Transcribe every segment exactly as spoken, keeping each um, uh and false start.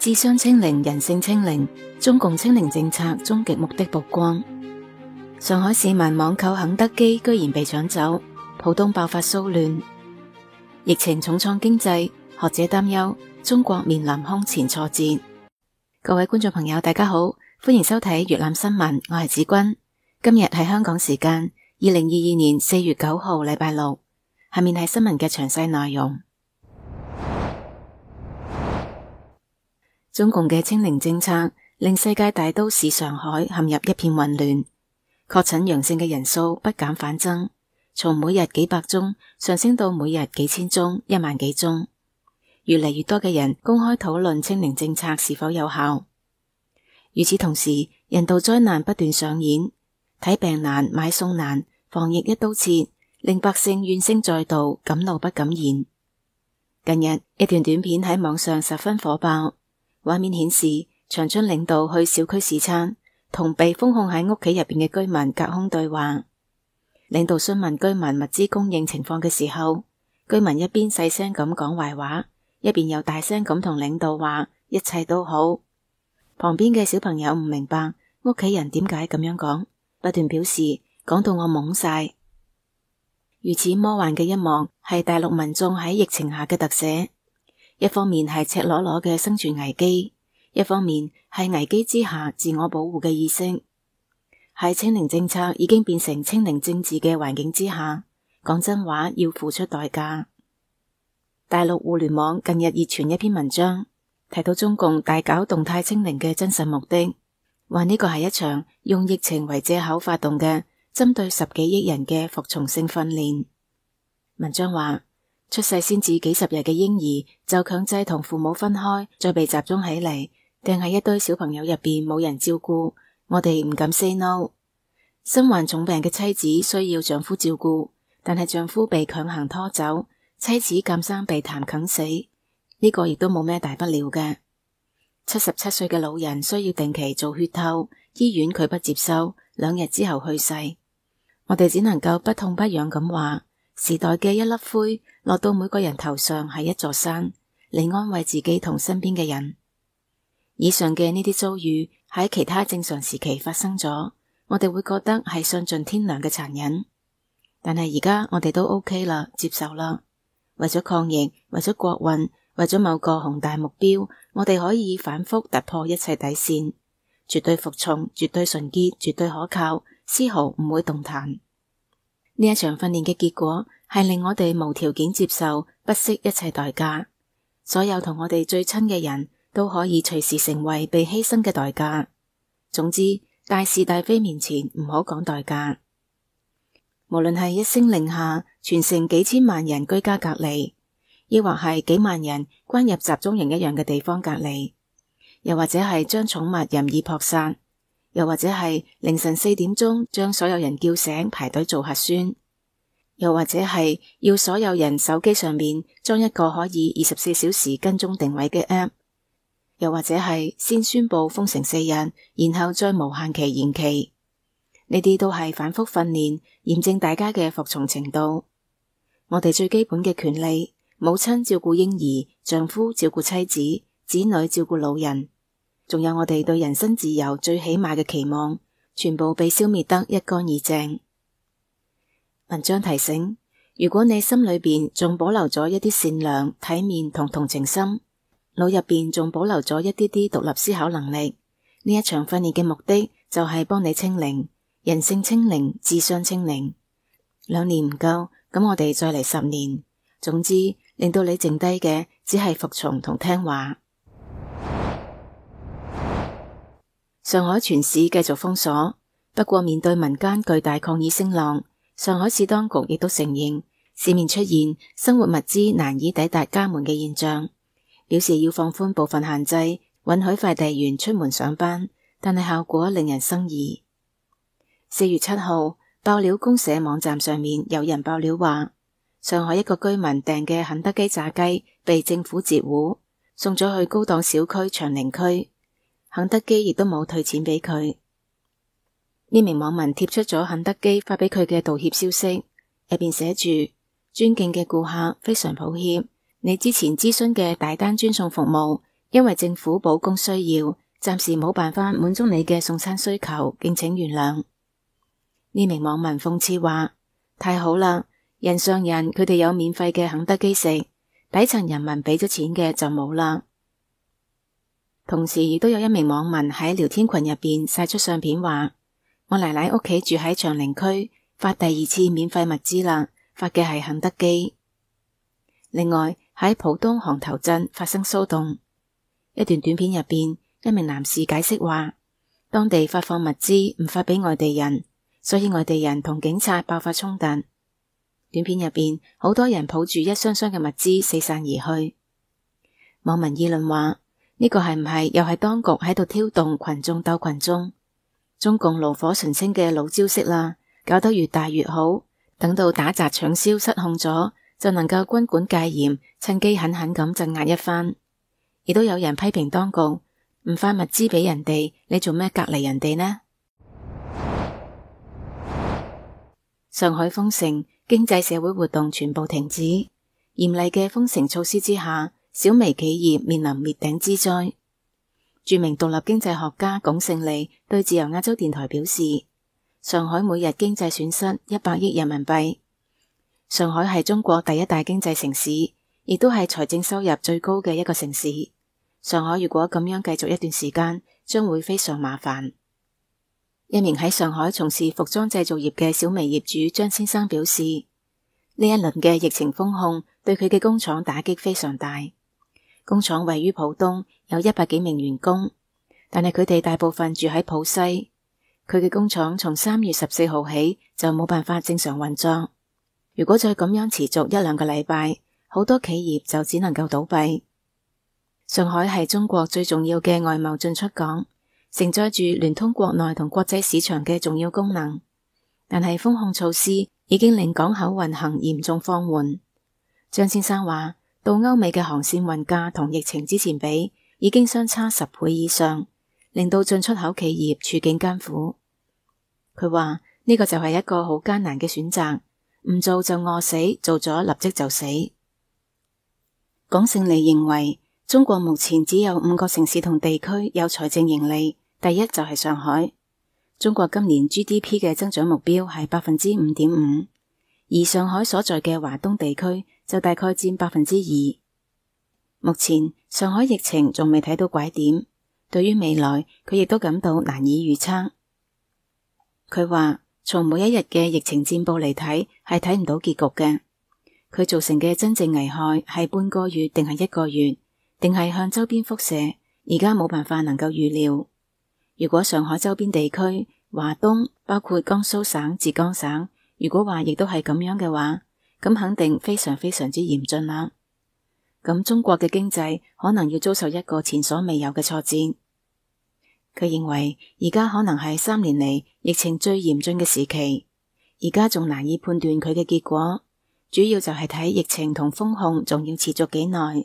智商清零，人性清零，中共清零政策終極目的曝光。上海市民網購肯德基居然被搶走，浦東爆發騷亂。疫情重創經濟，學者擔憂中國面臨空前挫折。各位觀眾朋友大家好，歡迎收睇粵覽新聞，我係子君。今日係香港時間二零二二年四月九號禮拜六，下面係新聞嘅詳細內容。中共嘅清零政策令世界大都市上海陷入一片混亂，確診陽性嘅人數不減反增，從每日幾百宗上升到每日幾千宗、一萬幾宗。越嚟越多嘅人公開討論清零政策是否有效。與此同時，人道災難不斷上演，睇病難、買餸難，防疫一刀切，令百姓怨聲載道，敢怒不敢言。近日，一段短片喺網上十分火爆。畫面顯示長春領導去小區視察，同被封控喺屋企入邊嘅居民隔空對話。領導詢問居民物資供應情況嘅時候，居民一邊細聲咁講壞話，一邊又大聲咁同領導話一切都好。旁邊嘅小朋友唔明白屋企人點解咁樣講，不斷表示講到我懵晒。如此魔幻嘅一幕係大陸民眾喺疫情下嘅特寫。一方面係赤裸裸嘅生存危機，一方面係危機之下自我保護嘅意識。喺清零政策已經變成清零政治嘅環境之下，講真話要付出代價。大陸互聯網近日熱傳一篇文章，提到中共大搞動態清零嘅真實目的，話呢個係一場用疫情為借口發動嘅針對十幾億人嘅服從性訓練。文章話，出世先至幾十日嘅嬰兒就強制同父母分開，再被集中起嚟，定係一堆小朋友入邊冇人照顧，我哋唔敢 say no。身患重病嘅妻子需要丈夫照顧，但係丈夫被強行拖走，妻子監生被痰啃死，呢個亦都冇咩大不了嘅。七十七歲嘅老人需要定期做血透，醫院佢不接收，兩日之後去世。我哋只能夠不痛不癢咁話，時代嘅一粒灰落到每個人頭上係一座山，嚟安慰自己同身邊嘅人。以上嘅呢啲遭遇喺其他正常時期發生咗，我哋會覺得係喪盡天良嘅殘忍。但係而家我哋都 OK 啦，接受啦。為咗抗疫，為咗國運，為咗某個宏大目標，我哋可以反覆突破一切底線，絕對服從，絕對純潔，絕對可靠，絲毫唔會動彈。呢一場訓練嘅結果係令我哋無條件接受，不惜一切代價。所有同我哋最親嘅人都可以隨時成為被犧牲嘅代價。總之，大是大非面前唔好講代價。無論係一聲令下，全城幾千萬人居家隔離，抑或係幾萬人關入集中營一樣嘅地方隔離，又或者係將寵物任意撲殺，又或者係凌晨四點鐘將所有人叫醒排隊做核酸，又或者係要所有人手機上面裝一個可以二十四小時跟蹤定位嘅 app， 又或者係先宣布封城四日，然後再無限期延期。呢啲都係反覆訓練，驗證大家嘅服從程度。我哋最基本嘅權利，母親照顧嬰兒，丈夫照顧妻子，子女照顧老人，仲有我哋對人身自由最起碼嘅期望，全部被消滅得一乾二淨。文章提醒，如果你心裏邊仲保留咗一啲善良、體面同同情心，腦入邊仲保留咗一啲啲獨立思考能力，呢一場訓練嘅目的就係幫你清零，人性清零，智商清零。兩年唔夠，咁我哋再嚟十年。總之，令到你剩低嘅只係服從同聽話。上海全市繼續封鎖，不過面對民間巨大抗議聲浪，上海市當局亦都承認市面出現生活物資難以抵達家門嘅現象，表示要放寬部分限制，允許快遞員出門上班，但係效果令人生疑。四月七號，爆料公社網站上面有人爆料話，上海一個居民訂嘅肯德基炸雞被政府截胡，送咗去高檔小區長寧區，肯德基亦都冇退錢俾佢。呢名網民貼出咗肯德基發俾佢嘅道歉消息，入邊寫住：尊敬嘅顧客，非常抱歉，你之前諮詢嘅大單專送服務因為政府保供需要，暫時冇辦法滿足你嘅送餐需求，敬請原諒。呢名網民諷刺話：太好啦，人上人佢哋有免費嘅肯德基食，底層人民俾咗錢嘅就冇啦。同時亦都有一名網民喺聊天群入邊晒出相片話：我奶奶屋企住喺長寧區，發第二次免費物資啦，發嘅係肯德基。另外喺浦東航頭鎮發生騷動，一段短片入邊，一名男士解釋話，當地發放物資唔發俾外地人，所以外地人同警察爆發衝突。短片入邊，好多人抱住一箱箱嘅物資四散而去。網民議論話，呢個係唔係又係當局喺度挑動群眾鬥群眾？中共爐火純青嘅老招式啦，搞得越大越好，等到打砸搶燒失控咗，就能夠軍管戒嚴，趁機狠狠咁鎮壓一番。亦都有人批評當局唔發物資俾人哋，你做咩隔離人哋呢？上海封城，經濟社會活動全部停止。嚴厲嘅封城措施之下，小微企業面臨滅頂之災。著名獨立經濟學家龔勝利對自由亞洲電台表示，上海每日經濟損失一百億人民幣。上海係中國第一大經濟城市，亦都係財政收入最高嘅一個城市。上海如果咁樣繼續一段時間，將會非常麻煩。一名喺上海從事服裝製造業嘅小微業主張先生表示，呢一輪嘅疫情封控對佢嘅工廠打擊非常大。工廠位於浦東，有一百幾名員工，但係佢哋大部分住喺浦西。佢嘅工廠從三月十四號起就冇辦法正常運作。如果再咁樣持續一兩個禮拜，好多企業就只能夠倒閉。上海係中國最重要嘅外貿進出港，承載住聯通國內同國際市場嘅重要功能。但係封控措施已經令港口運行嚴重放緩。張先生話，到歐美嘅航線運價同疫情之前比，已經相差十倍以上，令到進出口企業處境艱苦。佢話呢個就係一個好艱難嘅選擇，唔做就餓死，做咗立即就死。龔勝利認為，中國目前只有五個城市同地區有財政盈利，第一就係上海。中國今年 G D P 嘅增長目標係百分之五點五，而上海所在嘅華東地區就大概佔百分之二。目前上海疫情仲未睇到拐點，對於未來佢亦都感到難以預測。佢話從每一日嘅疫情戰報嚟睇，係睇唔到結局嘅。佢造成嘅真正危害係半個月定係一個月，定係向周邊輻射，而家冇辦法能夠預料。如果上海周邊地區、華東包括江蘇省、浙江省，如果話亦都係咁樣嘅話，咁肯定非常非常之嚴峻啦。咁中國嘅經濟可能要遭受一個前所未有嘅挫折。佢認為而家可能係三年嚟疫情最嚴峻嘅時期，而家仲難以判斷佢嘅結果，主要就係睇疫情同封控仲要持續幾耐。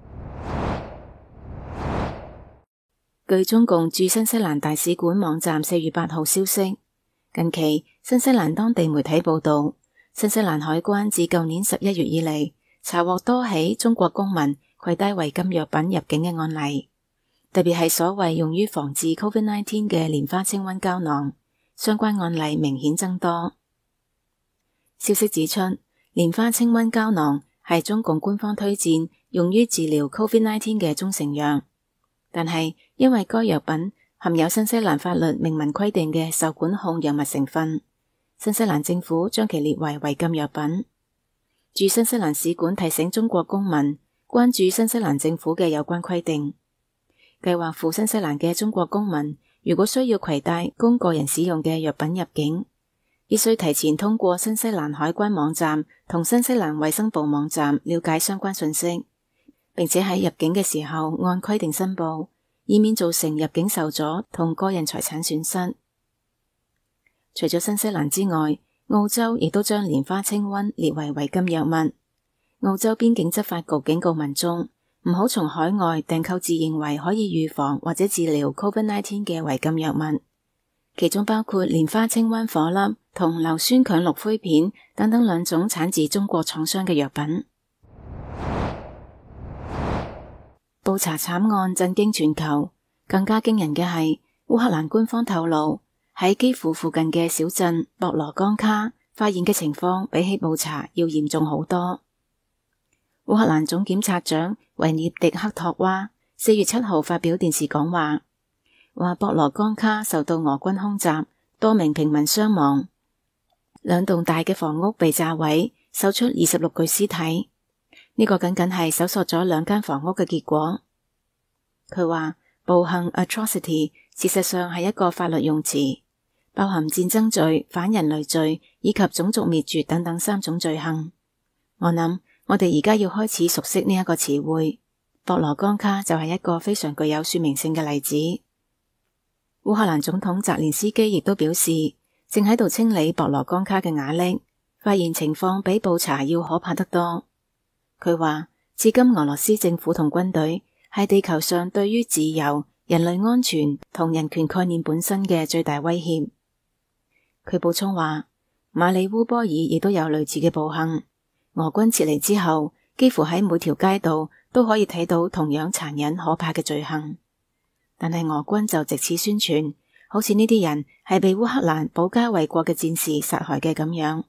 據中共駐新西蘭大使館網站四月八號消息，近期新西蘭當地媒體報道，新西蘭海關自舊年十一月以嚟查獲多起中國公民攜帶違禁藥品入境嘅案例，特別係所謂用於防治 Covid 十九 嘅蓮花清瘟膠囊，相關案例明顯增多。消息指出，蓮花清瘟膠囊係中共官方推薦用於治療 Covid 十九 嘅中成藥。但係因為該藥品含有新西蘭法律明文規定嘅受管控藥物成分，新西蘭政府將其列為違禁藥品。駐新西蘭使館提醒中國公民關注新西蘭政府嘅有關規定。計劃赴新西蘭嘅中國公民，如果需要攜帶供個人使用嘅藥品入境，必須提前通過新西蘭海關網站同新西蘭衛生部網站了解相關信息，並且喺入境嘅時候按規定申報，以免造成入境受阻同個人財產損失。除咗新西蘭之外，澳洲亦都將蓮花清瘟列為違禁藥物。澳洲邊境執法局警告民眾唔好從海外訂購自認為可以預防或者治療 Covid 十九 嘅違禁藥物，其中包括蓮花清瘟顆粒同硫酸羥氯喹片等等兩種產自中國廠商嘅藥品。報布查慘案震驚全球，更加驚人嘅係烏克蘭官方透露，喺基輔附近嘅小鎮博羅江卡發現嘅情況比起布查要嚴重好多。烏克蘭總檢察長維涅迪克托娃四月七號發表電視講話，話博羅江卡受到俄軍空襲，多名平民傷亡，兩棟大嘅房屋被炸毀，搜出二十六具屍體。呢、這個僅僅係搜索咗兩間房屋嘅結果。佢話暴行 atrocity 事實上係一個法律用詞，包含戰爭罪、反人類罪以及種族滅絕等等三種罪行。我諗我哋而家要開始熟悉呢一個詞彙，博羅江卡就係一個非常具有說明性嘅例子。烏克蘭總統澤連斯基亦都表示，正喺度清理博羅江卡嘅瓦礫，發現情況比布查要可怕得多。佢話，至今俄羅斯政府同軍隊係地球上對於自由、人類安全同人權概念本身嘅最大威脅。佢補充話，馬里烏波爾亦都有類似嘅暴行。俄軍撤離之後，幾乎喺每條街道都可以睇到同樣殘忍可怕嘅罪行。但係俄軍就藉此宣傳，好似呢啲人係被烏克蘭保家衛國嘅戰士殺害嘅咁樣。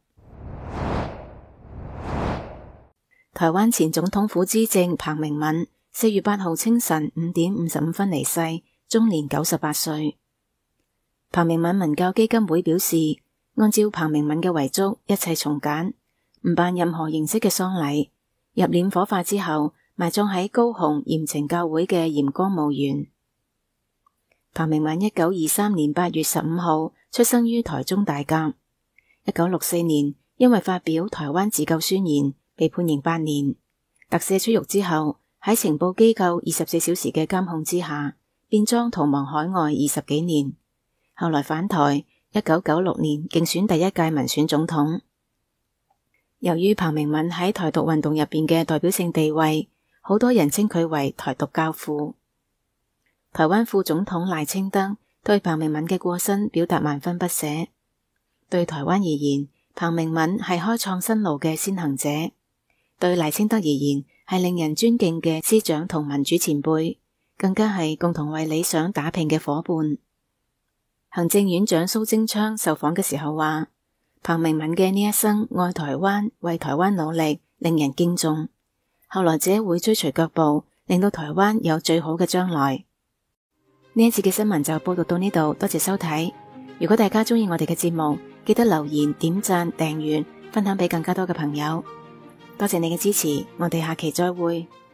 台灣前總統府資政彭明敏四月八號清晨五點五十五分離世，終年九十八歲。彭明敏文教基金會表示，按照彭明敏嘅遺囑，一切從簡，唔辦任何形式嘅喪禮，入殮火化之後埋葬喺高雄鹽埕教會嘅鹽光墓園。彭明敏一九二三年八月十五號出生於台中大甲，一九六四年因為發表台灣自救宣言被判刑八年，特赦出獄之後喺情報機構二十四小時嘅監控之下，變裝逃亡海外二十幾年，後來返台，一九九六年競選第一屆民選總統。由於彭明敏喺台獨運動入邊嘅代表性地位，好多人稱佢為台獨教父。台灣副總統賴清德對彭明敏嘅過身表達萬分不捨。對台灣而言，彭明敏係開創新路嘅先行者。對賴清德而言，係令人尊敬嘅師長同民主前輩，更加係共同為理想打拼嘅夥伴。行政院長蘇貞昌受訪嘅時候話，彭明敏嘅呢一生愛台灣、為台灣努力，令人敬重。後來者會追隨腳步，令到台灣有最好嘅將來。呢一次嘅新聞就報道到呢度，多謝收睇。如果大家中意我哋嘅節目，記得留言、點讚、訂閱、分享俾更加多嘅朋友。多謝你嘅支持，我哋下期再會。